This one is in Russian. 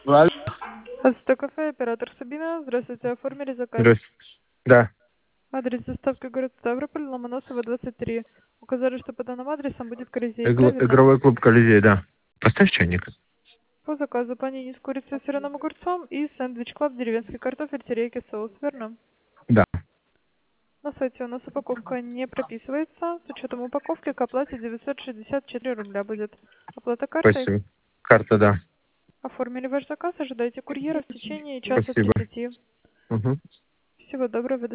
Алло. Здравствуйте, кафе, оператор Сабина. Здравствуйте, оформили заказ. Да. Адрес доставки город Ставрополь, Ломоносова, 23. Указали, что по данным адресам будет Колизей, правильно? Игровой клуб Колизей, да. Поставь чайник. По заказу панини с курицей с сырным огурцом и сэндвич клаб деревенский картофель, терейки, соус, верно? Да. На сайте у нас упаковка не прописывается. С учетом упаковки к оплате 964 рубля будет. Оплата картой. Спасибо. Карта, да. Оформили ваш заказ, ожидайте курьера в течение часа Спасибо. 30. Угу. Всего доброго.